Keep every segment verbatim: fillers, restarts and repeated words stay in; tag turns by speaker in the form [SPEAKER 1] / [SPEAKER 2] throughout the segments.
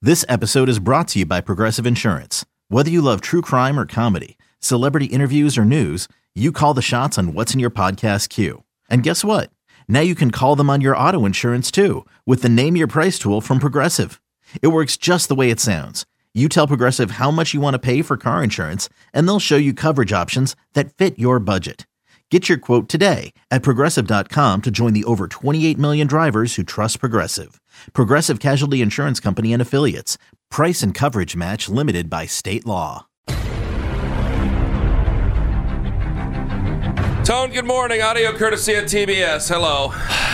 [SPEAKER 1] This episode is brought to you by Progressive Insurance. Whether you love true crime or comedy, celebrity interviews or news, you call the shots on what's in your podcast queue. And guess what? Now you can call them on your auto insurance too with the Name Your Price tool from Progressive. It works just the way it sounds. You tell Progressive how much you want to pay for car insurance, and they'll show you coverage options that fit your budget. Get your quote today at Progressive dot com to join the over twenty-eight million drivers who trust Progressive. Progressive Casualty Insurance Company and Affiliates. Price and coverage match limited by state law.
[SPEAKER 2] Tone, good morning. Audio courtesy of T B S. Hello.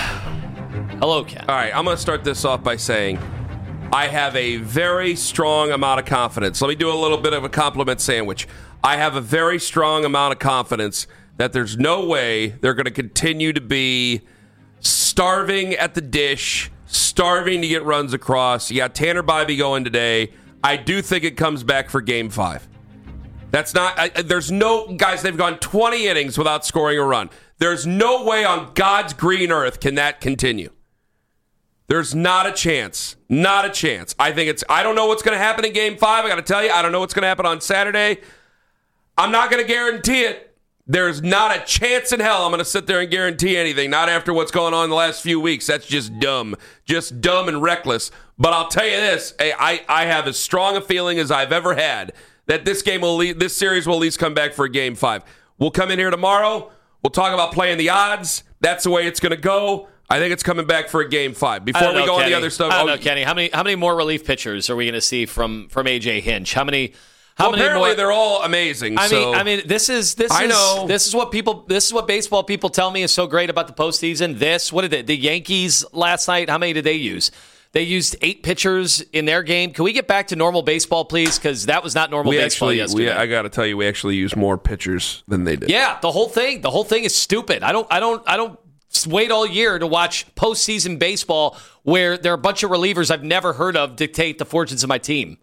[SPEAKER 3] Hello, Ken.
[SPEAKER 2] All right, I'm going to start this off by saying I have a very strong amount of confidence. Let me do a little bit of a compliment sandwich. I have a very strong amount of confidence that there's no way they're going to continue to be starving at the dish, starving to get runs across. You got Tanner Bybee going today. I do think it comes back for game five. That's not, I, there's no, guys, they've gone twenty innings without scoring a run. There's no way on God's green earth can that continue. There's not a chance. Not a chance. I think it's, I don't know what's going to happen in game five. I got to tell you, I don't know what's going to happen on Saturday. I'm not going to guarantee it. There's not a chance in hell I'm going to sit there and guarantee anything, not after what's going on in the last few weeks. That's just dumb. Just dumb and reckless. But I'll tell you this, I, I have as strong a feeling as I've ever had that this game will lead, this series will at least come back for a game five. We'll come in here tomorrow. We'll talk about playing the odds. That's the way it's going to go. I think it's coming back for a game five. Before we
[SPEAKER 3] know,
[SPEAKER 2] go
[SPEAKER 3] Kenny.
[SPEAKER 2] on the other stuff.
[SPEAKER 3] I don't
[SPEAKER 2] oh,
[SPEAKER 3] know, Kenny. How many how many more relief pitchers are we going to see from, from A J Hinch? How many How
[SPEAKER 2] well,
[SPEAKER 3] many
[SPEAKER 2] apparently
[SPEAKER 3] more?
[SPEAKER 2] they're all amazing.
[SPEAKER 3] I
[SPEAKER 2] so.
[SPEAKER 3] mean, I mean, this is this
[SPEAKER 2] I
[SPEAKER 3] is
[SPEAKER 2] know.
[SPEAKER 3] this is what people this is what baseball people tell me is so great about the postseason. This, what did it? The Yankees last night? How many did they use? They used eight pitchers in their game. Can we get back to normal baseball, please? Because that was not normal
[SPEAKER 2] we
[SPEAKER 3] baseball
[SPEAKER 2] actually,
[SPEAKER 3] yesterday.
[SPEAKER 2] we, I got to tell you, we actually used more pitchers than they did.
[SPEAKER 3] Yeah, the whole thing. The whole thing is stupid. I don't. I don't. I don't wait all year to watch postseason baseball where there are a bunch of relievers I've never heard of dictate the fortunes of my team.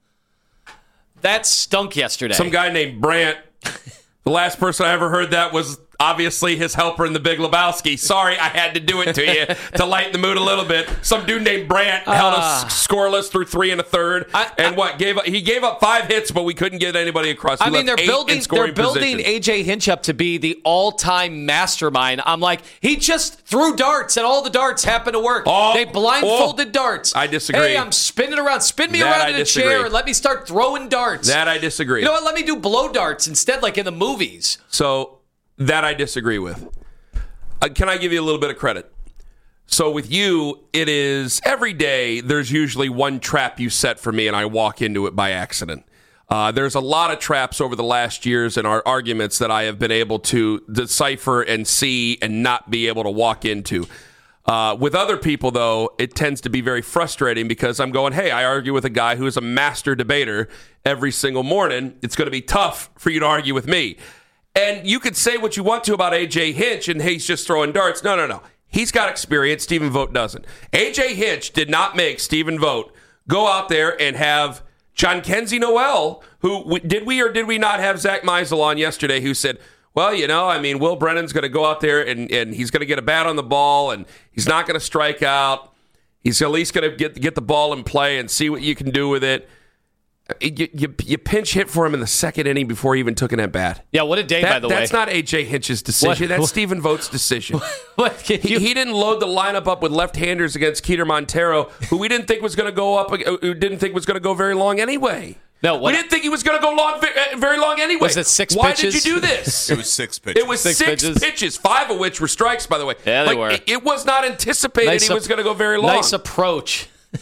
[SPEAKER 3] That stunk yesterday.
[SPEAKER 2] Some guy named Brandt. The last person I ever heard that was obviously his helper in The Big Lebowski. Sorry, I had to do it to you to lighten the mood a little bit. Some dude named Brandt uh, held us scoreless through three and a third. I, and I, what gave up, he gave up five hits, but we couldn't get anybody across. He
[SPEAKER 3] I mean, they're building they're building
[SPEAKER 2] position.
[SPEAKER 3] A J Hinch up to be the all-time mastermind. I'm like, he just threw darts, and all the darts happened to work.
[SPEAKER 2] Oh,
[SPEAKER 3] they blindfolded
[SPEAKER 2] oh,
[SPEAKER 3] darts.
[SPEAKER 2] I disagree.
[SPEAKER 3] Hey, I'm spinning around. Spin me
[SPEAKER 2] that
[SPEAKER 3] around
[SPEAKER 2] I
[SPEAKER 3] in a
[SPEAKER 2] disagree.
[SPEAKER 3] chair and let me start throwing darts.
[SPEAKER 2] That I disagree.
[SPEAKER 3] You know what? Let me do blow darts instead, like in the movies.
[SPEAKER 2] So that I disagree with. Uh, can I give you a little bit of credit? So with you, it is every day there's usually one trap you set for me and I walk into it by accident. Uh, there's a lot of traps over the last years in our arguments that I have been able to decipher and see and not be able to walk into. Uh, with other people, though, it tends to be very frustrating because I'm going, hey, I argue with a guy who is a master debater every single morning. It's going to be tough for you to argue with me. And you could say what you want to about A J Hinch, and hey, he's just throwing darts. No, no, no. He's got experience. Stephen Vogt doesn't. A J Hinch did not make Stephen Vogt go out there and have Jhonkensy Noel, who did we or did we not have Zach Meisel on yesterday, who said, well, you know, I mean, Will Brennan's going to go out there and, and he's going to get a bat on the ball, and he's not going to strike out. He's at least going to get get the ball in play and see what you can do with it. You, you, you pinch hit for him in the second inning before he even took an at bat.
[SPEAKER 3] Yeah, what a day,
[SPEAKER 2] that,
[SPEAKER 3] by the
[SPEAKER 2] that's
[SPEAKER 3] way.
[SPEAKER 2] That's not A J Hinch's decision.
[SPEAKER 3] What,
[SPEAKER 2] that's
[SPEAKER 3] what,
[SPEAKER 2] Stephen Vogt's decision.
[SPEAKER 3] What,
[SPEAKER 2] he,
[SPEAKER 3] you,
[SPEAKER 2] he didn't load the lineup up with left-handers against Keter Montero, who we didn't think was going to go up. Who didn't think was going to go very long anyway.
[SPEAKER 3] No, what,
[SPEAKER 2] we didn't think he was going to go long, very long anyway.
[SPEAKER 3] Was it six
[SPEAKER 2] Why
[SPEAKER 3] pitches?
[SPEAKER 2] did you do this?
[SPEAKER 4] It was six pitches.
[SPEAKER 2] It was
[SPEAKER 3] six,
[SPEAKER 2] six,
[SPEAKER 3] pitches.
[SPEAKER 2] pitches, five of which were strikes, by the way.
[SPEAKER 3] Yeah, they
[SPEAKER 2] like,
[SPEAKER 3] were.
[SPEAKER 2] It, it was not anticipated
[SPEAKER 3] nice
[SPEAKER 2] he was going to go very long.
[SPEAKER 3] Nice approach.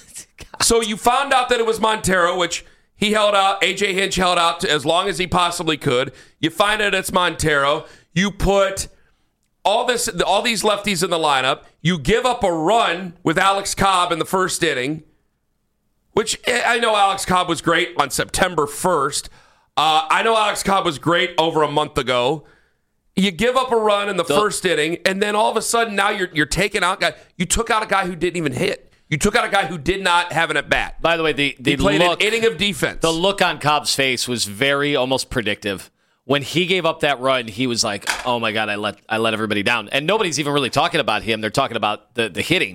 [SPEAKER 2] So you found out that it was Montero, which he held out. A J Hinch held out to as long as he possibly could. You find out it's Montero. You put all this, all these lefties in the lineup. You give up a run with Alex Cobb in the first inning, which I know Alex Cobb was great on September first. Uh, I know Alex Cobb was great over a month ago. You give up a run in the, the first inning, and then all of a sudden now you're you're taking out guy. You took out a guy who didn't even hit. You took out a guy who did not have an at-bat.
[SPEAKER 3] By the way, the, the
[SPEAKER 2] he played
[SPEAKER 3] look,
[SPEAKER 2] an inning of defense.
[SPEAKER 3] The look on Cobb's face was very almost predictive. When he gave up that run, he was like, oh my God, I let I let everybody down. And nobody's even really talking about him. They're talking about the, the hitting.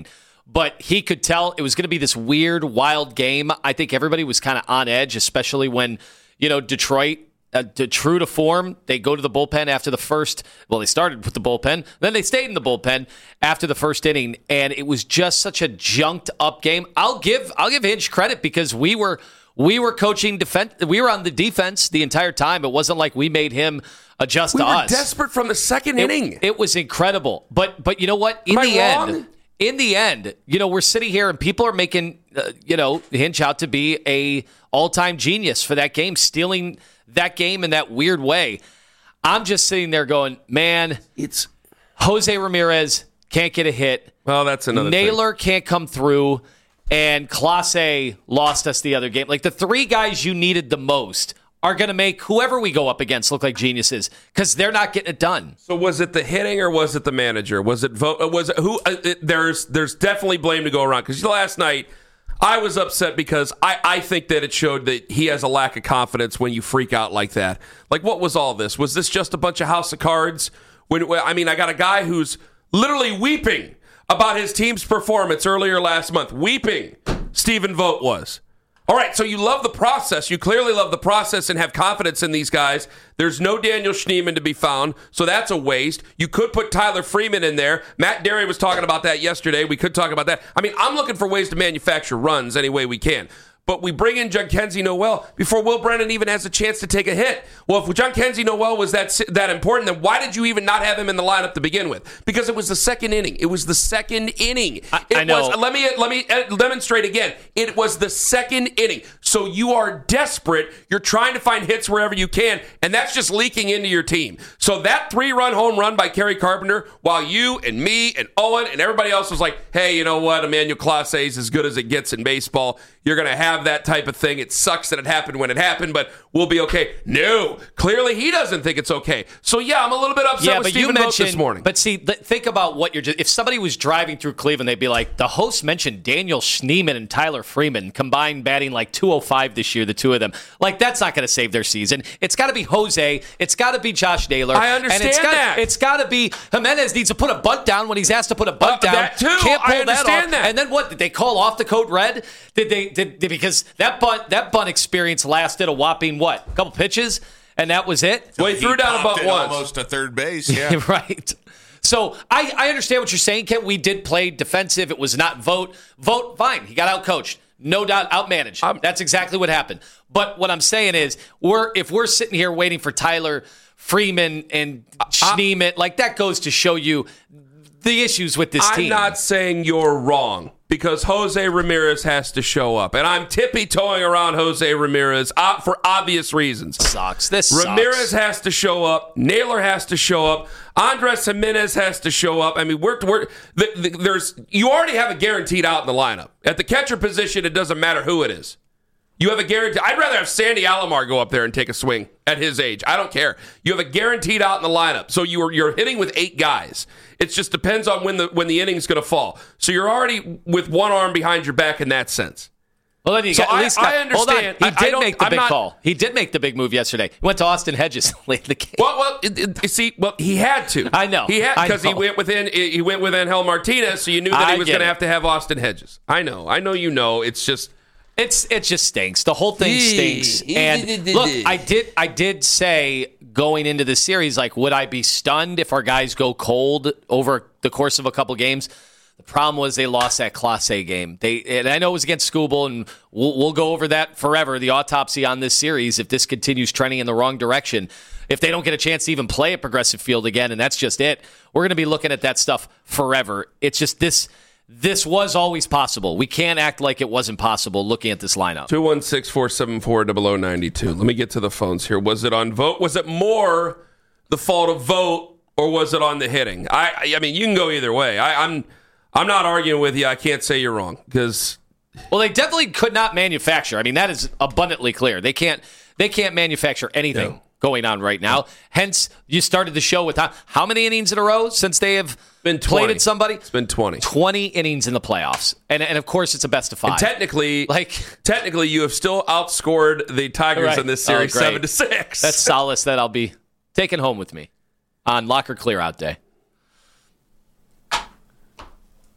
[SPEAKER 3] but he could tell it was going to be this weird, wild game. I think everybody was kind of on edge, especially when, you know, Detroit, uh, to, true to form, they go to the bullpen after the first. Well, they started with the bullpen, then they stayed in the bullpen after the first inning, and it was just such a junked up game. I'll give I'll give Hinch credit because we were we were coaching defense. We were on the defense the entire time. It wasn't like we made him adjust
[SPEAKER 2] we
[SPEAKER 3] to
[SPEAKER 2] were
[SPEAKER 3] us.
[SPEAKER 2] Desperate from the second
[SPEAKER 3] it,
[SPEAKER 2] inning.
[SPEAKER 3] It was incredible, but but you know what? In
[SPEAKER 2] Am
[SPEAKER 3] the
[SPEAKER 2] I wrong?
[SPEAKER 3] end. In the end, you know, we're sitting here and people are making, uh, you know, Hinch out to be a all-time genius for that game, stealing that game in that weird way. I'm just sitting there going, man,
[SPEAKER 2] it's
[SPEAKER 3] Jose Ramirez can't get a hit.
[SPEAKER 2] Well, that's another
[SPEAKER 3] Naylor
[SPEAKER 2] thing.
[SPEAKER 3] can't come through, and Clase lost us the other game. Like the three guys you needed the most are going to make whoever we go up against look like geniuses because they're not getting it done.
[SPEAKER 2] So was it the hitting or was it the manager? Was it vote? Was it who? Uh, it, there's there's definitely blame to go around because last night I was upset because I, I think that it showed that he has a lack of confidence when you freak out like that. Like what was all this? Was this just a bunch of house of cards? When I mean I got a guy who's literally weeping about his team's performance earlier last month. Weeping. Stephen Vogt was. All right, so you love the process. You clearly love the process and have confidence in these guys. There's no Daniel Schneemann to be found, so that's a waste. You could put Tyler Freeman in there. Matt Derry was talking about that yesterday. We could talk about that. I mean, I'm looking for ways to manufacture runs any way we can. But we bring in Jhonkensy Noel before Will Brennan even has a chance to take a hit. Well, if Jhonkensy Noel was that that important, then why did you even not have him in the lineup to begin with? Because it was the second inning. It was the second inning.
[SPEAKER 3] I,
[SPEAKER 2] it
[SPEAKER 3] I know.
[SPEAKER 2] Was, let me let me demonstrate again. It was the second inning. So you are desperate. You're trying to find hits wherever you can, and that's just leaking into your team. So that three-run home run by Kerry Carpenter, while you and me and Owen and everybody else was like, hey, you know what? Emmanuel Clase is as good as it gets in baseball. You're going to have that type of thing. It sucks that it happened when it happened, but we'll be okay. No, clearly he doesn't think it's okay. So yeah, I'm a little bit upset
[SPEAKER 3] yeah,
[SPEAKER 2] with
[SPEAKER 3] but
[SPEAKER 2] Stephen
[SPEAKER 3] you
[SPEAKER 2] Vogt
[SPEAKER 3] mentioned,
[SPEAKER 2] this morning.
[SPEAKER 3] But see, th- think about what you're just, if somebody was driving through Cleveland, they'd be like, the host mentioned Daniel Schneemann and Tyler Freeman combined batting like two oh five this year, the two of them. Like, that's not going to save their season. It's got to be Jose. It's got to be Josh Naylor.
[SPEAKER 2] I understand
[SPEAKER 3] and it's gotta,
[SPEAKER 2] that.
[SPEAKER 3] It's got to be Jimenez needs to put a bunt down when he's asked to put a bunt
[SPEAKER 2] Uh,
[SPEAKER 3] down.
[SPEAKER 2] that too.
[SPEAKER 3] Can't pull
[SPEAKER 2] I
[SPEAKER 3] that
[SPEAKER 2] understand
[SPEAKER 3] off.
[SPEAKER 2] that.
[SPEAKER 3] And then what? Did they call off the code red? Did they? Did, did because that bunt that bunt experience lasted a whopping what? A couple pitches, and that was it.
[SPEAKER 2] Well, he threw down a bunt
[SPEAKER 4] Popped it
[SPEAKER 2] once.
[SPEAKER 4] almost to third base. Yeah.
[SPEAKER 3] Right. So I, I understand what you're saying, Ken. We did play defensive. It was not Vogt. Vogt, fine. He got outcoached. No doubt outmanaged.
[SPEAKER 2] I'm,
[SPEAKER 3] That's exactly what happened. But what I'm saying is, we're if we're sitting here waiting for Tyler Freeman and Schneemann, like that goes to show you the issues with this
[SPEAKER 2] I'm
[SPEAKER 3] team.
[SPEAKER 2] not saying you're wrong because Jose Ramirez has to show up. And I'm tippy-toeing around Jose Ramirez uh, for obvious reasons.
[SPEAKER 3] Sucks. This
[SPEAKER 2] Ramirez
[SPEAKER 3] sucks.
[SPEAKER 2] has to show up. Naylor has to show up. Andres Jimenez has to show up. I mean, we're, we're the, the, there's you already have a guaranteed out in the lineup. At the catcher position, it doesn't matter who it is. You have a guarantee. I'd rather have Sandy Alomar go up there and take a swing at his age. I don't care. You have a guaranteed out in the lineup. So you're you're hitting with eight guys. It just depends on when the when the inning's going to fall. So you're already with one arm behind your back in that sense.
[SPEAKER 3] Well, then you
[SPEAKER 2] So
[SPEAKER 3] got, at
[SPEAKER 2] I-
[SPEAKER 3] least
[SPEAKER 2] I
[SPEAKER 3] got,
[SPEAKER 2] understand.
[SPEAKER 3] Hold on. He
[SPEAKER 2] I- I
[SPEAKER 3] did
[SPEAKER 2] don't-
[SPEAKER 3] make the
[SPEAKER 2] I'm
[SPEAKER 3] big
[SPEAKER 2] not-
[SPEAKER 3] call. He did make the big move yesterday. He went to Austin Hedges late in the game.
[SPEAKER 2] Well, well, it, it, see, well, he had to.
[SPEAKER 3] I know.
[SPEAKER 2] he had
[SPEAKER 3] I
[SPEAKER 2] because he
[SPEAKER 3] know.
[SPEAKER 2] went within. He went with Angel Martinez, so you knew that
[SPEAKER 3] I
[SPEAKER 2] he was
[SPEAKER 3] get
[SPEAKER 2] going to
[SPEAKER 3] it.
[SPEAKER 2] have to have Austin Hedges. I know. I know. You know. It's just.
[SPEAKER 3] It's it just stinks. The whole thing stinks. And look, I did I did say going into the series, like, would I be stunned if our guys go cold over the course of a couple games? The problem was they lost that Class A game. They and I know it was against Skubal, and we'll, we'll go over that forever. The autopsy on this series, if this continues trending in the wrong direction, if they don't get a chance to even play at Progressive Field again, and that's just it, we're going to be looking at that stuff forever. It's just this. This was always possible. We can't act like it wasn't possible looking at this lineup.
[SPEAKER 2] two one six, four seven four, zero zero nine two. Let me get to the phones here. Was it on Vogt? Was it more the fault of Vogt, or was it on the hitting? I I mean, you can go either way. I, I'm I'm not arguing with you. I can't say you're wrong because
[SPEAKER 3] Well, they definitely could not manufacture. I mean, that is abundantly clear. They can't they can't manufacture anything
[SPEAKER 2] No.
[SPEAKER 3] going on right now. Hence, you started the show with how, how many innings in a row since they have
[SPEAKER 2] been twenty.
[SPEAKER 3] plated somebody?
[SPEAKER 2] It's been twenty.
[SPEAKER 3] twenty innings in the playoffs. And and of course, it's a best of five.
[SPEAKER 2] And technically,
[SPEAKER 3] Like-
[SPEAKER 2] technically, you have still outscored the Tigers
[SPEAKER 3] Right.
[SPEAKER 2] in this
[SPEAKER 3] Oh,
[SPEAKER 2] series
[SPEAKER 3] great.
[SPEAKER 2] seven to six.
[SPEAKER 3] That's solace that I'll be taking home with me on Locker Clear Out Day.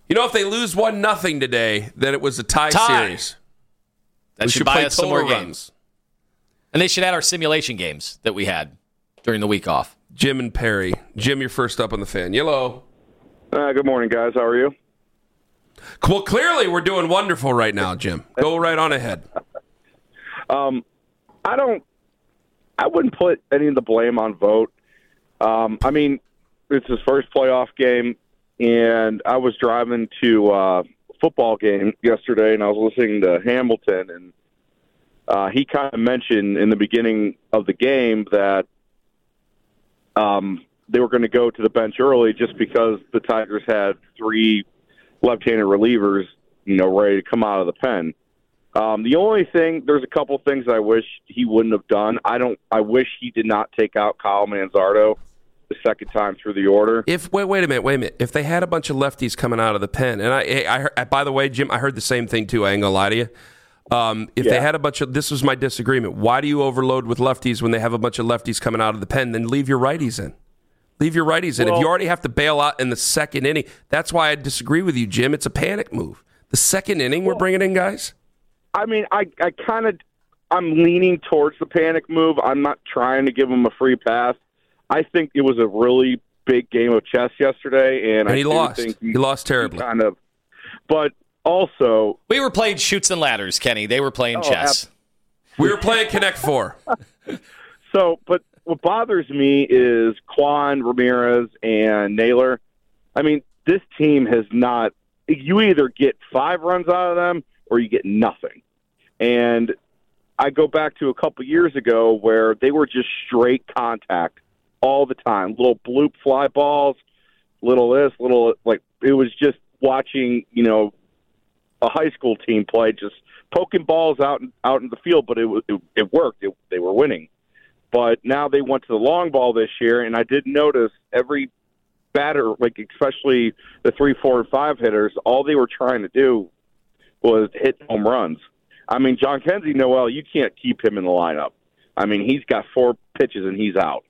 [SPEAKER 2] You know, if they lose one nothing today, then it was a tie,
[SPEAKER 3] tie.
[SPEAKER 2] series.
[SPEAKER 3] That
[SPEAKER 2] we
[SPEAKER 3] should,
[SPEAKER 2] should
[SPEAKER 3] buy
[SPEAKER 2] play
[SPEAKER 3] us some more
[SPEAKER 2] total
[SPEAKER 3] games.
[SPEAKER 2] runs.
[SPEAKER 3] And they should add our simulation games that we had during the week off.
[SPEAKER 2] Jim and Perry. Jim, you're first up on the fan. Hello.
[SPEAKER 4] Uh, good morning, guys. How are you?
[SPEAKER 2] Well, clearly we're doing wonderful right now, Jim. Go right on ahead.
[SPEAKER 4] Um, I don't. I wouldn't put any of the blame on Vogt. Um, I mean, it's his first playoff game, and I was driving to uh, a football game yesterday, and I was listening to Hamilton, and uh, he kind of mentioned in the beginning of the game that um, they were going to go to the bench early just because the Tigers had three left-handed relievers, you know, ready to come out of the pen. Um, the only thing, there's a couple things I wish he wouldn't have done. I don't. I wish he did not take out Kyle Manzardo the second time through the order.
[SPEAKER 2] If wait, wait a minute, wait a minute. If they had a bunch of lefties coming out of the pen, and I, I, I heard, by the way, Jim, I heard the same thing too. I ain't gonna lie to you. Um, if
[SPEAKER 4] Yeah.
[SPEAKER 2] they had a bunch of, this was my disagreement. Why do you overload with lefties when they have a bunch of lefties coming out of the pen? Then leave your righties in. Leave your righties in.
[SPEAKER 4] Well,
[SPEAKER 2] if you already have to bail out in the second inning, that's why I disagree with you, Jim. It's a panic move. The second inning, we're bringing in guys.
[SPEAKER 4] I mean, I, I kind of, I'm leaning towards the panic move. I'm not trying to give him a free pass. I think it was a really big game of chess yesterday, and,
[SPEAKER 2] And
[SPEAKER 4] I
[SPEAKER 2] he
[SPEAKER 4] do
[SPEAKER 2] lost.
[SPEAKER 4] think
[SPEAKER 2] He lost terribly.
[SPEAKER 4] Kind of, but also,
[SPEAKER 3] We were playing shoots and ladders, Kenny. They were playing
[SPEAKER 4] Oh,
[SPEAKER 3] chess.
[SPEAKER 2] We were playing Connect Four.
[SPEAKER 4] so, but what bothers me is Quan, Ramirez, and Naylor. I mean, this team has not. You either get five runs out of them or you get nothing. And I go back to a couple years ago where they were just straight contact all the time. Little bloop fly balls, little this, little like it was just watching, you know, a high school team play, just poking balls out out in the field. But it it, it worked. It, they were winning. But now they went to the long ball this year, and I did notice every batter, like especially the three, four, and five hitters, all they were trying to do was hit home runs. I mean, John Kenzie Noel, you can't keep him in the lineup. I mean, he's got four pitches and he's out.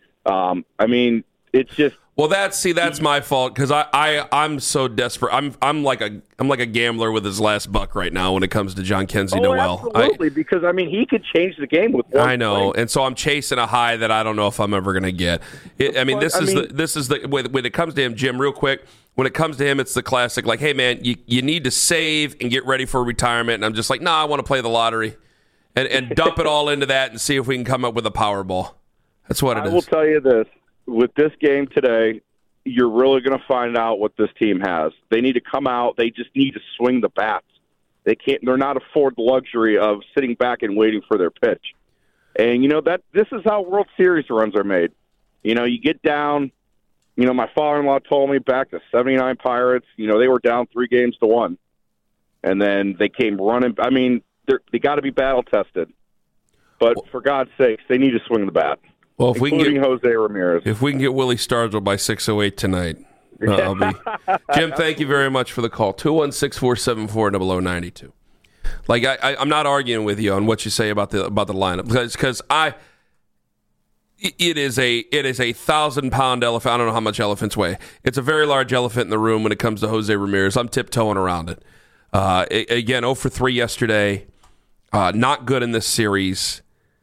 [SPEAKER 4] Um, I mean, it's just
[SPEAKER 2] Well, that's see, that's my fault because I, I I'm so desperate. I'm I'm like a I'm like a gambler with his last buck right now when it comes to John Kenzie
[SPEAKER 4] oh,
[SPEAKER 2] Noel.
[SPEAKER 4] absolutely, because I mean, he could change the game with one
[SPEAKER 2] I know,
[SPEAKER 4] swing.
[SPEAKER 2] and so I'm chasing a high that I don't know if I'm ever going to get. It, I mean,
[SPEAKER 4] But,
[SPEAKER 2] this
[SPEAKER 4] I
[SPEAKER 2] is
[SPEAKER 4] mean-
[SPEAKER 2] the this is the when, when it comes to him, Jim. Real quick, when it comes to him, it's the classic. Like, hey man, you you need to save and get ready for retirement. And I'm just like, nah, I want to play the lottery, and and dump it all into that and see if we can come up with a Powerball. That's what it
[SPEAKER 4] I
[SPEAKER 2] is.
[SPEAKER 4] will tell you this: with this game today, you're really going to find out what this team has. They need to come out. They just need to swing the bats. They can't. They're not afford the luxury of sitting back and waiting for their pitch. And you know that this is how World Series runs are made. You know, you get down. You know, my father-in-law told me back to seventy-nine Pirates. You know, they were down three games to one, and then they came running. I mean, they're, they got to be battle tested. But for God's sakes, they need to swing the bat.
[SPEAKER 2] Well, if we can
[SPEAKER 4] including
[SPEAKER 2] get
[SPEAKER 4] Jose Ramirez.
[SPEAKER 2] if we can get Willie Stargell by six oh eight tonight, uh, I'll be. Jim, thank you very much for the call. two one six, four seven four, zero zero nine two. Like I, I, I'm not arguing with you on what you say about the about the lineup because because I. It is a it is a thousand pound elephant. I don't know how much elephants weigh. It's a very large elephant in the room when it comes to Jose Ramirez. I'm tiptoeing around it. Uh, again, zero for three yesterday. Uh, not good in this series.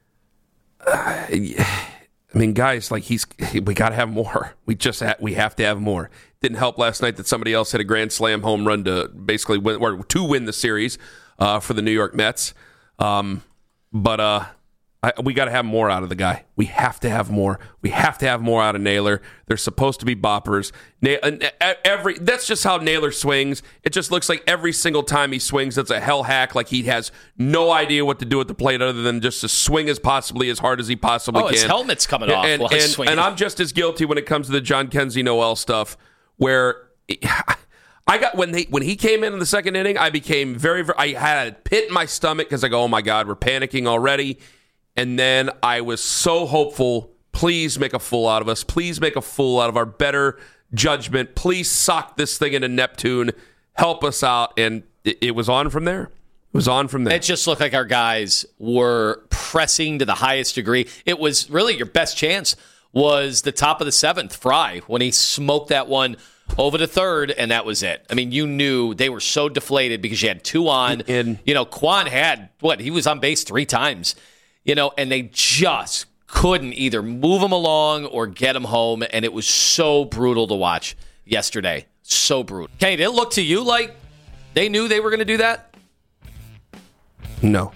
[SPEAKER 2] Uh, I mean, guys, like he's we got to have more. We just ha- we have to have more. Didn't help last night that somebody else hit a grand slam home run to basically win or to win the series uh, for the New York Mets. Um, but uh, I, we got to have more out of the guy. We have to have more. We have to have more out of Naylor. They're supposed to be boppers. Na- every that's just how Naylor swings. It just looks like every single time he swings, it's a hell hack. Like he has no idea what to do at the plate other than just to swing as possibly as hard as he possibly
[SPEAKER 3] Oh,
[SPEAKER 2] can.
[SPEAKER 3] his helmet's coming off
[SPEAKER 2] And,
[SPEAKER 3] while he's
[SPEAKER 2] and,
[SPEAKER 3] swinging.
[SPEAKER 2] and I'm just as guilty when it comes to the John Kenzie Noel stuff, where I got when they when he came in in the second inning, I became very, very I had a pit in my stomach because I go, oh my God, we're panicking already. And then I was so hopeful, please make a fool out of us. Please make a fool out of our better judgment. Please sock this thing into Neptune. Help us out. And it, it was on from there. It was on from there.
[SPEAKER 3] It just looked like our guys were pressing to the highest degree. It was really your best chance was the top of the seventh, Fry, when he smoked that one over to third, and that was it. I mean, you knew they were so deflated because you had two on.
[SPEAKER 2] And,
[SPEAKER 3] you know, Quan had, what, he was on base three times, you know, and they just couldn't either move him along or get him home, and it was so brutal to watch yesterday. So brutal. Okay, did it look to you like they knew they were going to do that?
[SPEAKER 2] No.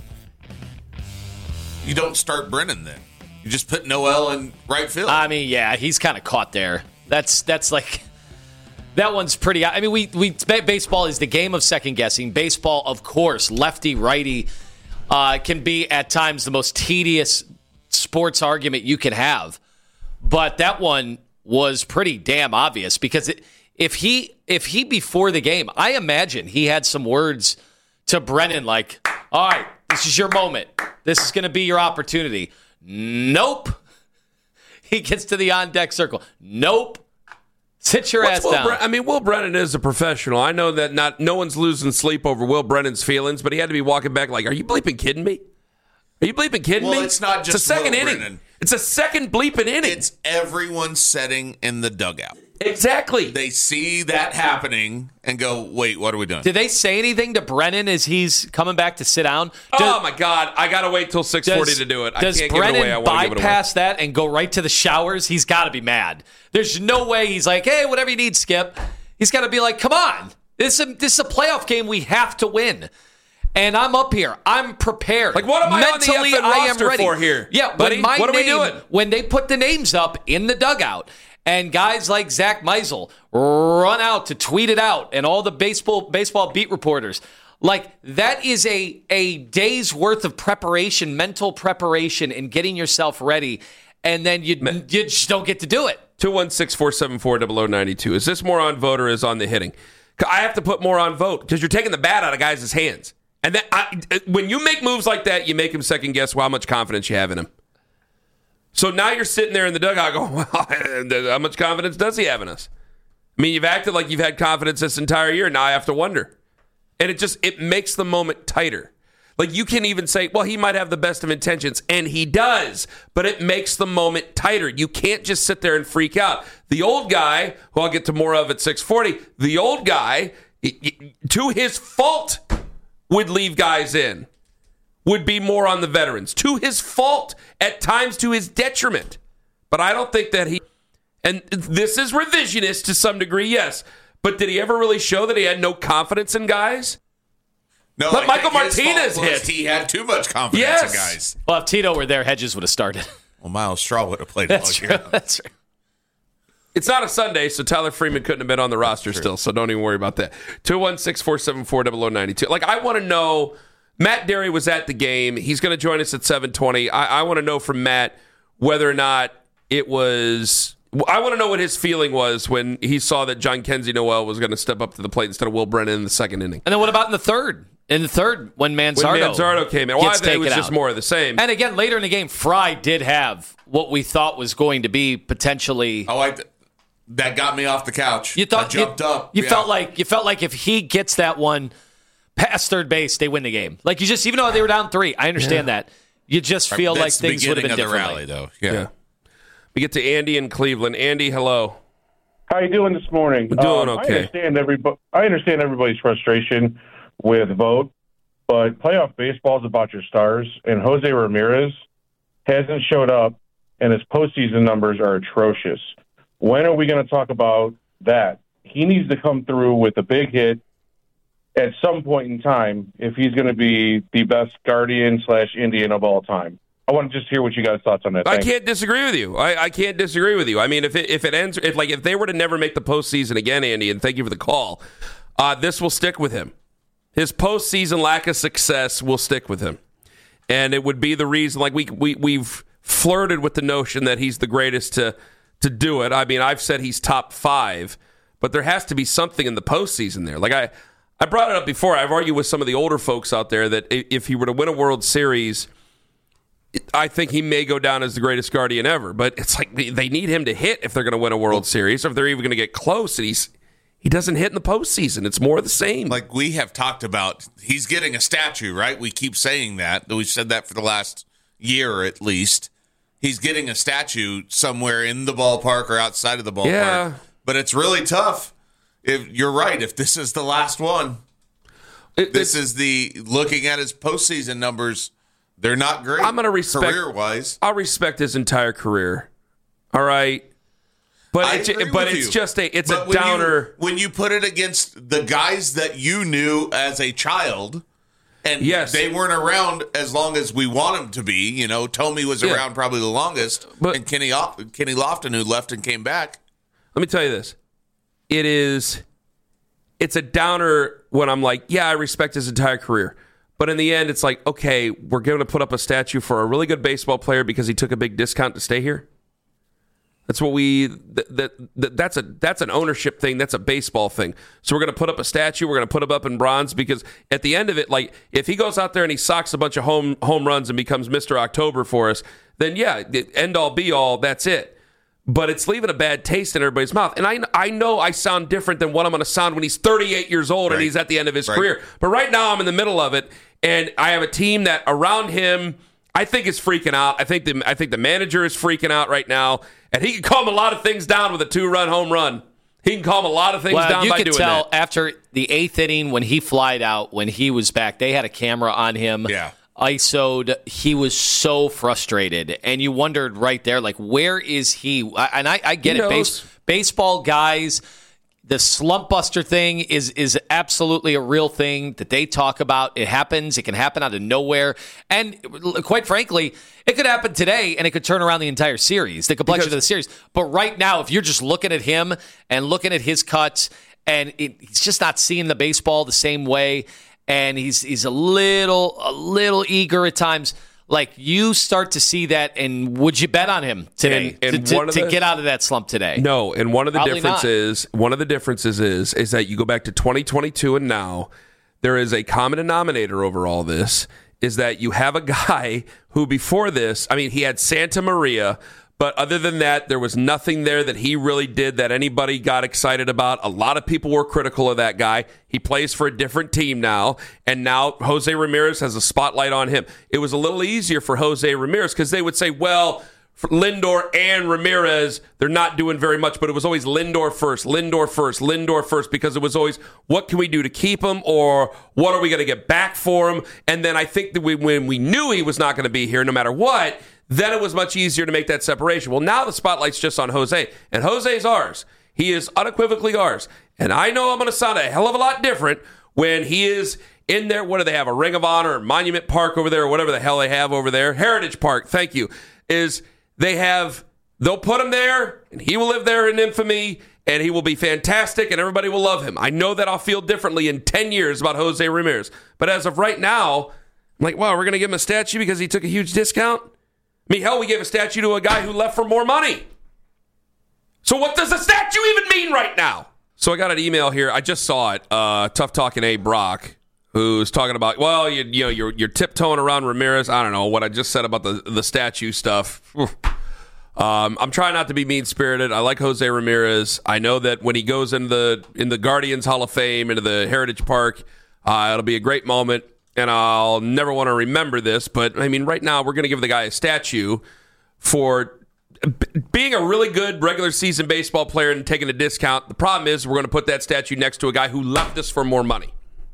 [SPEAKER 5] You don't start Brennan then. You just put Noel in right field.
[SPEAKER 3] I mean, yeah, he's kind of caught there. That's that's like that one's pretty. I mean, we we baseball is the game of second guessing. Baseball, of course, lefty righty uh, can be at times the most tedious sports argument you can have. But that one was pretty damn obvious because it, if he if he before the game, I imagine he had some words to Brennan like, "All right, this is your moment. This is going to be your opportunity." Nope. He gets to the on-deck circle. Nope. Sit your
[SPEAKER 2] What's
[SPEAKER 3] ass
[SPEAKER 2] Will
[SPEAKER 3] down.
[SPEAKER 2] Bre- I mean, Will Brennan is a professional. I know that not no one's losing sleep over Will Brennan's feelings, but he had to be walking back like, are you bleeping kidding me? Are you bleeping kidding
[SPEAKER 5] well,
[SPEAKER 2] me?
[SPEAKER 5] it's not just
[SPEAKER 2] it's a second
[SPEAKER 5] Will
[SPEAKER 2] inning.
[SPEAKER 5] Brennan.
[SPEAKER 2] It's a second bleeping inning.
[SPEAKER 5] It's everyone setting in the dugout.
[SPEAKER 2] Exactly.
[SPEAKER 5] They see that happening and go, wait, what are we doing?
[SPEAKER 3] Did they say anything to Brennan as he's coming back to sit down?
[SPEAKER 2] Oh,
[SPEAKER 3] Does,
[SPEAKER 2] my God. I got to wait till six forty
[SPEAKER 3] does,
[SPEAKER 2] to do it. I
[SPEAKER 3] does
[SPEAKER 2] can't
[SPEAKER 3] Brennan
[SPEAKER 2] give it away. I want to give it away.
[SPEAKER 3] bypass that and go right to the showers? He's got to be mad. There's no way he's like, hey, whatever you need, Skip. He's got to be like, come on. This is, a, this is a playoff game we have to win. And I'm up here. I'm prepared.
[SPEAKER 2] Like, what am I
[SPEAKER 3] Mentally,
[SPEAKER 2] on the F N
[SPEAKER 3] I am
[SPEAKER 2] roster
[SPEAKER 3] ready.
[SPEAKER 2] for here?
[SPEAKER 3] Yeah,
[SPEAKER 2] buddy?
[SPEAKER 3] when my
[SPEAKER 2] what are
[SPEAKER 3] name,
[SPEAKER 2] we doing?
[SPEAKER 3] When they put the names up in the dugout, and guys like Zach Meisel run out to tweet it out, and all the baseball baseball beat reporters, like that is a a day's worth of preparation, mental preparation, and getting yourself ready, and then you you just don't get to do it.
[SPEAKER 2] two one six, four seven four, zero zero nine two. Is this more on vote or is on the hitting? I have to put more on vote because you're taking the bat out of guys' hands. And that I, when you make moves like that, you make him second guess how much confidence you have in him. So now you're sitting there in the dugout going, well, how much confidence does he have in us? I mean, you've acted like you've had confidence this entire year. Now I have to wonder. And it just, it makes the moment tighter. Like you can even say, well, he might have the best of intentions, and he does, but it makes the moment tighter. You can't just sit there and freak out. The old guy, who I'll get to more of at six forty, the old guy, to his fault, would leave guys in. Would be more on the veterans. To his fault, at times to his detriment. But I don't think that he... And this is revisionist to some degree, yes. But did he ever really show that he had no confidence in guys?
[SPEAKER 5] No,
[SPEAKER 2] Let
[SPEAKER 5] I
[SPEAKER 2] Michael
[SPEAKER 5] think his
[SPEAKER 2] Martinez
[SPEAKER 5] fault was
[SPEAKER 2] hit.
[SPEAKER 5] He had too much confidence
[SPEAKER 2] Yes.
[SPEAKER 5] in guys.
[SPEAKER 3] Well, if Tito were there, Hedges would have started.
[SPEAKER 5] Well, Miles Straw would have played
[SPEAKER 3] That's
[SPEAKER 5] all
[SPEAKER 3] true.
[SPEAKER 5] year.
[SPEAKER 3] That's true.
[SPEAKER 2] It's not a Sunday, so Tyler Freeman couldn't have been on the roster still, so don't even worry about that. two one six, four seven four, zero zero nine two. Like, I want to know... Matt Derry was at the game. He's going to join us at seven twenty. I, I want to know from Matt whether or not it was... I want to know what his feeling was when he saw that John Kenzie Noel was going to step up to the plate instead of Will Brennan in the second inning.
[SPEAKER 3] And then what about in the third? In the third, when Manzardo,
[SPEAKER 2] When Manzardo came in. Well, I
[SPEAKER 3] gets
[SPEAKER 2] think it was
[SPEAKER 3] taken
[SPEAKER 2] just
[SPEAKER 3] out.
[SPEAKER 2] more of the same.
[SPEAKER 3] And again, later in the game, Fry did have what we thought was going to be potentially...
[SPEAKER 5] Oh, I, that got me off the couch.
[SPEAKER 3] You thought
[SPEAKER 5] I jumped
[SPEAKER 3] you,
[SPEAKER 5] up.
[SPEAKER 3] You
[SPEAKER 5] Yeah.
[SPEAKER 3] felt like you felt like if he gets that one past third base, they win the game. Like you just, even though they were down three, I understand that. You just feel like
[SPEAKER 5] That's the
[SPEAKER 3] things would have been
[SPEAKER 5] beginning of the
[SPEAKER 3] differently.
[SPEAKER 5] rally, though. Yeah.
[SPEAKER 2] Yeah. We get to Andy in Cleveland. Andy, hello.
[SPEAKER 6] How you doing this morning?
[SPEAKER 2] We're doing
[SPEAKER 6] Um,
[SPEAKER 2] okay.
[SPEAKER 6] I understand everybody. I understand everybody's frustration with vote, but playoff baseball is about your stars, and Jose Ramirez hasn't showed up, and his postseason numbers are atrocious. When are we going to talk about that? He needs to come through with a big hit at some point in time if he's going to be the best Guardian slash Indian of all time. I want to just hear what you guys' thoughts on that.
[SPEAKER 2] I
[SPEAKER 6] Thanks.
[SPEAKER 2] can't disagree with you. I, I can't disagree with you. I mean, if it if it ends, if like if they were to never make the postseason again, Andy, and thank you for the call, uh, this will stick with him. His postseason lack of success will stick with him, and it would be the reason. Like we we we've flirted with the notion that he's the greatest to to do it. I mean, I've said he's top five, but there has to be something in the postseason there. Like I. I brought it up before. I've argued with some of the older folks out there that if he were to win a World Series, I think he may go down as the greatest Guardian ever. But it's like they need him to hit if they're going to win a World Series, or if they're even going to get close. And he's he doesn't hit in the postseason. It's more of the same.
[SPEAKER 5] Like we have talked about, he's getting a statue, right? We keep saying that. We've said that for the last year at least. He's getting a statue somewhere in the ballpark or outside of the ballpark.
[SPEAKER 2] Yeah.
[SPEAKER 5] But it's really tough. if you're right, if this is the last one,
[SPEAKER 2] It,
[SPEAKER 5] this is the looking at his postseason numbers. They're not great.
[SPEAKER 2] I'm going to respect
[SPEAKER 5] career wise.
[SPEAKER 2] I'll respect his entire career. All right, but
[SPEAKER 5] I
[SPEAKER 2] it,
[SPEAKER 5] agree
[SPEAKER 2] but
[SPEAKER 5] with
[SPEAKER 2] it's
[SPEAKER 5] you.
[SPEAKER 2] just a it's
[SPEAKER 5] But
[SPEAKER 2] a
[SPEAKER 5] when
[SPEAKER 2] downer.
[SPEAKER 5] You, when you put it against the guys that you knew as a child, and
[SPEAKER 2] Yes.
[SPEAKER 5] they weren't around as long as we want them to be. You know, Tomey was
[SPEAKER 2] Yeah.
[SPEAKER 5] around probably the longest,
[SPEAKER 2] But-
[SPEAKER 5] and Kenny Kenny Lofton, who left and came back.
[SPEAKER 2] Let me tell you this: it is it's a downer when I'm like, yeah, I respect his entire career. But in the end, it's like, okay, we're going to put up a statue for a really good baseball player because he took a big discount to stay here. That's what we that, that, that that's a that's an ownership thing. That's a baseball thing. So we're going to put up a statue. We're going to put him up in bronze because at the end of it, like if he goes out there and he socks a bunch of home home runs and becomes Mister October for us, then yeah, the end all be all. That's it. But it's leaving a bad taste in everybody's mouth. And I I know I sound different than what I'm going to sound when he's thirty-eight years old and
[SPEAKER 5] Right.
[SPEAKER 2] he's at the end of his
[SPEAKER 5] Right.
[SPEAKER 2] career. But right now I'm in the middle of it, and I have a team that around him I think is freaking out. I think the I think the manager is freaking out right now, and he can calm a lot of things down with a two-run home run. He can calm a lot of things
[SPEAKER 3] Well,
[SPEAKER 2] down
[SPEAKER 3] you
[SPEAKER 2] by
[SPEAKER 3] could
[SPEAKER 2] doing
[SPEAKER 3] tell
[SPEAKER 2] that.
[SPEAKER 3] after the eighth inning when he flied out, when he was back, they had a camera on him.
[SPEAKER 5] Yeah.
[SPEAKER 3] I S O'd. He was so frustrated, and you wondered right there, like, where is he? I- And I, I get
[SPEAKER 2] He
[SPEAKER 3] it.
[SPEAKER 2] knows.
[SPEAKER 3] Base, baseball guys, the slump buster thing is is absolutely a real thing that they talk about. It happens. It can happen out of nowhere, and quite frankly, it could happen today, and it could turn around the entire series, the complexion
[SPEAKER 2] Because-
[SPEAKER 3] of the series. But right now, if you're just looking at him and looking at his cuts, and it, he's just not seeing the baseball the same way. And he's he's a little a little eager at times. Like you start to see that, and would you bet on him today
[SPEAKER 2] And- and
[SPEAKER 3] to, to,
[SPEAKER 2] one of
[SPEAKER 3] to
[SPEAKER 2] the-
[SPEAKER 3] get out of that slump today?
[SPEAKER 2] No, and one of the
[SPEAKER 3] Probably
[SPEAKER 2] differences one of the differences is is that you go back to twenty twenty-two and now there is a common denominator over all this is that you have a guy who before this, I mean, he had Santa Maria, but other than that, there was nothing there that he really did that anybody got excited about. A lot of people were critical of that guy. He plays for a different team now, and now Jose Ramirez has a spotlight on him. It was a little easier for Jose Ramirez because they would say, well, for Lindor and Ramirez, they're not doing very much, but it was always Lindor first, Lindor first, Lindor first, because it was always, what can we do to keep him, or what are we going to get back for him? And then I think that we, when we knew he was not going to be here no matter what, then it was much easier to make that separation. Well, now the spotlight's just on Jose, and Jose's ours. He is unequivocally ours. And I know I'm going to sound a hell of a lot different when he is in there. What do they have, a Ring of Honor or Monument Park over there, or whatever the hell they have over there? Heritage Park, thank you. Is they have, they'll put him there, and he will live there in infamy, and he will be fantastic, and everybody will love him. I know that I'll feel differently in ten years about Jose Ramirez. But as of right now, I'm like, wow, we're going to give him a statue because he took a huge discount? I mean, hell, we gave a statue to a guy who left for more money. So what does a statue even mean right now? So I got an email here. I just saw it. Uh, Tough Talking A. Brock, who's talking about, well, you, you know, you're, you're tiptoeing around Ramirez. I don't know what I just said about the, the statue stuff. Um, I'm trying not to be mean-spirited. I like Jose Ramirez. I know that when he goes into the in the Guardians Hall of Fame, into the Heritage Park, uh, it'll be a great moment. And I'll never want to remember this, but I mean, right now we're going to give the guy a statue for b- being a really good regular season baseball player and taking a discount. The problem is we're going to put that statue next to a guy who left us for more money.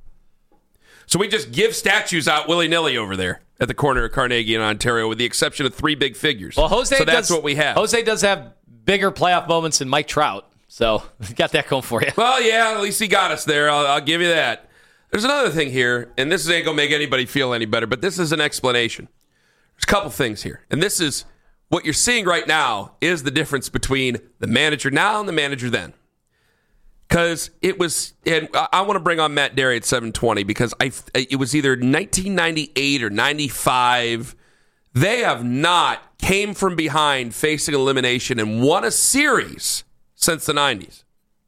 [SPEAKER 2] So we just give statues out willy-nilly over there at the corner of Carnegie and Ontario, with the exception of three big figures.
[SPEAKER 3] Well, Jose
[SPEAKER 2] so that's
[SPEAKER 3] does,
[SPEAKER 2] what we have.
[SPEAKER 3] Jose does have bigger playoff moments than Mike Trout, so got that going for you.
[SPEAKER 2] Well, yeah, at least he got us there. I'll, I'll give you that. There's another thing here, and this ain't going to make anybody feel any better, but this is an explanation. There's a couple things here, and this is what you're seeing right now is the difference between the manager now and the manager then. Because it was, and I, I want to bring on Matt Derry at seven twenty because I, it was either nineteen ninety-eight or ninety-five. They have not came from behind facing elimination and won a series since the nineties.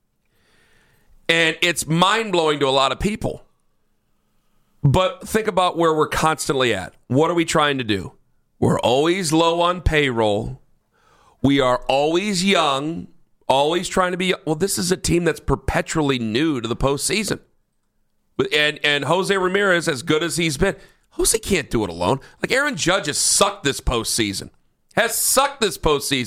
[SPEAKER 2] And it's mind-blowing to a lot of people. But think about where we're constantly at. What are we trying to do? We're always low on payroll. We are always young, always trying to be. Well, this is a team that's perpetually new to the postseason. And, and Jose Ramirez, as good as he's been, Jose can't do it alone. Like Aaron Judge has sucked this postseason. Has sucked this postseason.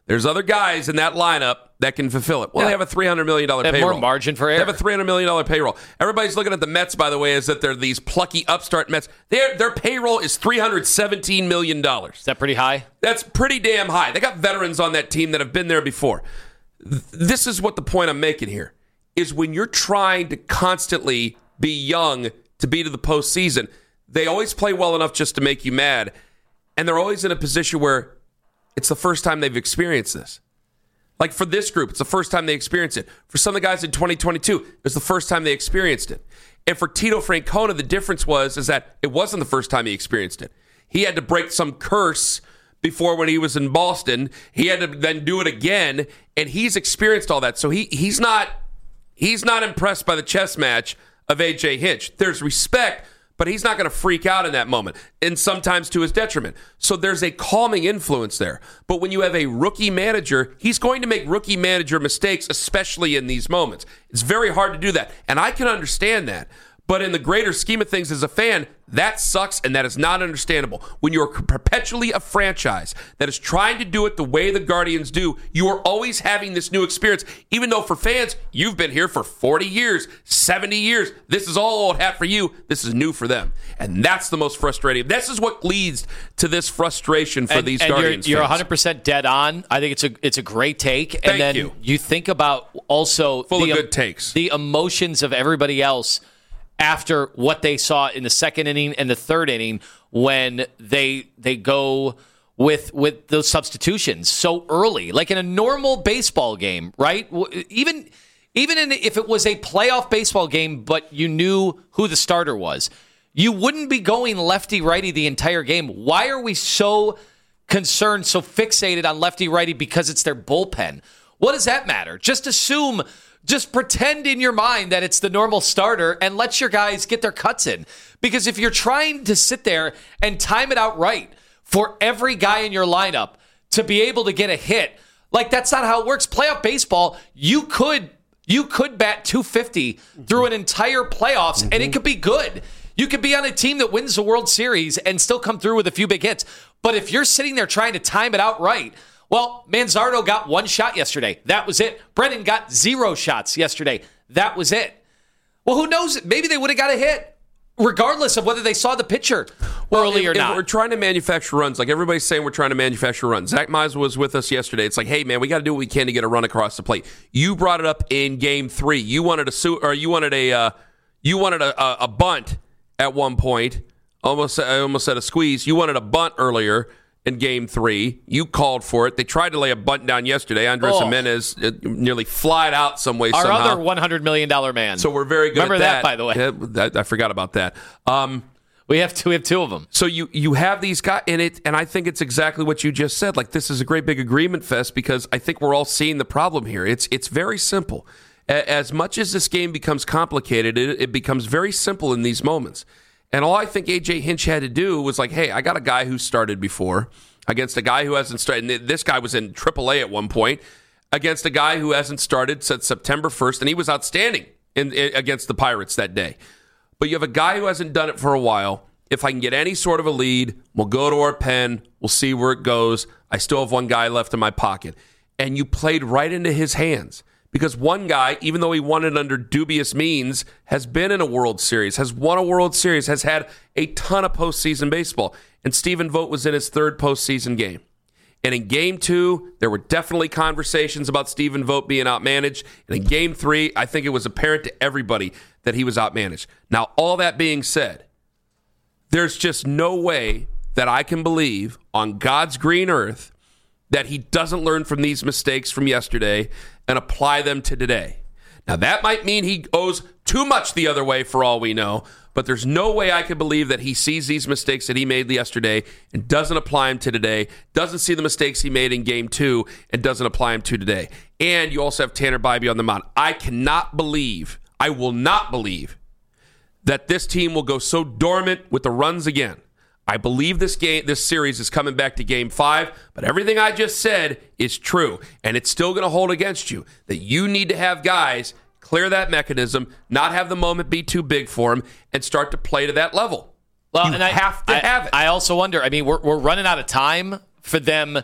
[SPEAKER 2] There's other guys in that lineup that can fulfill it. Well,
[SPEAKER 3] Yeah.
[SPEAKER 2] they have a three hundred million dollars
[SPEAKER 3] They have
[SPEAKER 2] payroll.
[SPEAKER 3] more margin for error.
[SPEAKER 2] They have a three hundred million dollars payroll. Everybody's looking at the Mets, by the way, as that they're these plucky upstart Mets. Their, their payroll is three hundred seventeen million dollars.
[SPEAKER 3] Is that pretty high?
[SPEAKER 2] That's pretty damn high. They got veterans on that team that have been there before. Th- This is what the point I'm making here is when you're trying to constantly be young to be to the postseason, they always play well enough just to make you mad. And they're always in a position where it's the first time they've experienced this. Like for this group, it's the first time they experienced it. For some of the guys in twenty twenty-two, it's the first time they experienced it. And for Tito Francona, the difference was is that it wasn't the first time he experienced it. He had to break some curse before when he was in Boston. He had to then do it again, and he's experienced all that. So he he's not he's not impressed by the chess match of A J Hinch. There's respect, but he's not going to freak out in that moment, and sometimes to his detriment. So there's a calming influence there. But when you have a rookie manager, he's going to make rookie manager mistakes, especially in these moments. It's very hard to do that, and I can understand that. But in the greater scheme of things as a fan, that sucks, and that is not understandable. When you're perpetually a franchise that is trying to do it the way the Guardians do, you are always having this new experience, even though for fans, you've been here for forty years, seventy years. This is all old hat for you. This is new for them. And that's the most frustrating. This is what leads to this frustration for
[SPEAKER 3] and,
[SPEAKER 2] these
[SPEAKER 3] and
[SPEAKER 2] Guardians
[SPEAKER 3] you're, you're
[SPEAKER 2] fans.
[SPEAKER 3] one hundred percent dead on. I think it's a it's a great take.
[SPEAKER 2] Thank
[SPEAKER 3] and then
[SPEAKER 2] you.
[SPEAKER 3] you think about also
[SPEAKER 2] Full
[SPEAKER 3] the,
[SPEAKER 2] of good takes.
[SPEAKER 3] the emotions of everybody else after what they saw in the second inning and the third inning when they they go with with those substitutions so early, like in a normal baseball game, right? Even even in, if it was a playoff baseball game, but you knew who the starter was, you wouldn't be going lefty righty the entire game. Why are we so concerned, so fixated on lefty righty because it's their bullpen? What does that matter? Just assume. Just pretend in your mind that it's the normal starter and let your guys get their cuts in. Because if you're trying to sit there and time it out right for every guy in your lineup to be able to get a hit, like that's not how it works. Playoff baseball, you could you could bat two fifty through an entire playoffs, mm-hmm. and it could be good. You could be on a team that wins the World Series and still come through with a few big hits. But if you're sitting there trying to time it out right, well, Manzardo got one shot yesterday. That was it. Brennan got zero shots yesterday. That was it. Well, who knows? Maybe they would have got a hit, regardless of whether they saw the pitcher
[SPEAKER 2] well,
[SPEAKER 3] early
[SPEAKER 2] if,
[SPEAKER 3] or not.
[SPEAKER 2] If we're trying to manufacture runs, like everybody's saying we're trying to manufacture runs. Zach Mize was with us yesterday. It's like, hey, man, we got to do what we can to get a run across the plate. You brought it up in game three. You wanted a su- or you wanted a uh, you wanted a, a, a bunt at one point. Almost, I almost said a squeeze. You wanted a bunt earlier in game three. You called for it. They tried to lay a bunt down yesterday. Andres
[SPEAKER 3] oh.
[SPEAKER 2] Jimenez nearly flied out some way
[SPEAKER 3] Our
[SPEAKER 2] somehow.
[SPEAKER 3] other one hundred million dollars man.
[SPEAKER 2] So we're very good
[SPEAKER 3] Remember
[SPEAKER 2] at that.
[SPEAKER 3] that, by the way.
[SPEAKER 2] Yeah, that, I forgot about that. Um,
[SPEAKER 3] we have two, we have two of them.
[SPEAKER 2] so you you have these guys in it, and I think it's exactly what you just said. Like, this is a great big agreement fest because I think we're all seeing the problem here. It's, it's very simple. A- as much as this game becomes complicated, it, it becomes very simple in these moments. And all I think A J Hinch had to do was like, hey, I got a guy who started before against a guy who hasn't started. This guy was in triple A at one point against a guy who hasn't started since September first, and he was outstanding in, in, against the Pirates that day. But you have a guy who hasn't done it for a while. If I can get any sort of a lead, we'll go to our pen. We'll see where it goes. I still have one guy left in my pocket. And you played right into his hands. Because one guy, even though he won it under dubious means, has been in a World Series, has won a World Series, has had a ton of postseason baseball. And Stephen Vogt was in his third postseason game. And in game two, there were definitely conversations about Stephen Vogt being outmanaged. And in game three, I think it was apparent to everybody that he was outmanaged. Now, all that being said, there's just no way that I can believe on God's green earth that he doesn't learn from these mistakes from yesterday and apply them to today. Now, that might mean he owes too much the other way for all we know, but there's no way I can believe that he sees these mistakes that he made yesterday and doesn't apply them to today, doesn't see the mistakes he made in game two and doesn't apply them to today. And you also have Tanner Bybee on the mound. I cannot believe, I will not believe that this team will go so dormant with the runs again. I believe this game, this series is coming back to game five, but everything I just said is true, and it's still going to hold against you that you need to have guys clear that mechanism, not have the moment be too big for them, and start to play to that level.
[SPEAKER 3] Well,
[SPEAKER 2] you
[SPEAKER 3] and I
[SPEAKER 2] have to
[SPEAKER 3] I,
[SPEAKER 2] have it.
[SPEAKER 3] I also wonder, I mean, we're we're running out of time for them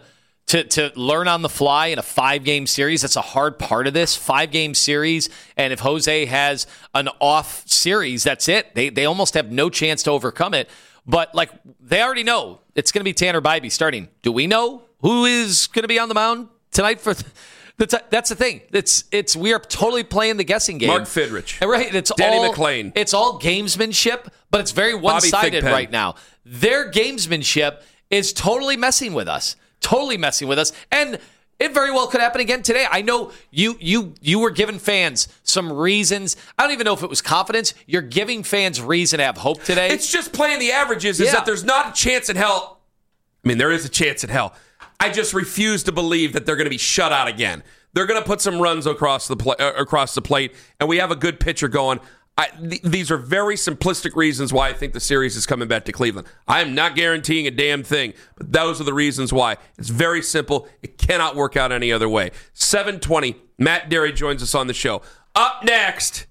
[SPEAKER 3] to to learn on the fly in a five-game series. That's a hard part of this five-game series. And if Jose has an off series, that's it. They they almost have no chance to overcome it. But like they already know it's going to be Tanner Bybee starting. Do we know who is going to be on the mound tonight for? Th- the t- that's the thing. It's it's we are totally playing the guessing game.
[SPEAKER 2] Mark Fidrich,
[SPEAKER 3] right? It's
[SPEAKER 2] Danny
[SPEAKER 3] all,
[SPEAKER 2] McClain.
[SPEAKER 3] It's all gamesmanship, but it's very one-sided right now. Their gamesmanship is totally messing with us. Totally messing with us. And it very well could happen again today. I know you you you were giving fans some reasons. I don't even know if it was confidence. You're giving fans reason to have hope today.
[SPEAKER 2] It's just playing the averages is
[SPEAKER 3] Yeah.
[SPEAKER 2] that there's not a chance in hell. I mean, there is a chance in hell. I just refuse to believe that they're going to be shut out again. They're going to put some runs across the pla- uh, across the plate, and we have a good pitcher going. I, th- these are very simplistic reasons why I think the series is coming back to Cleveland. I am not guaranteeing a damn thing, but those are the reasons why. It's very simple. It cannot work out any other way. seven twenty, Matt Derry joins us on the show. Up next,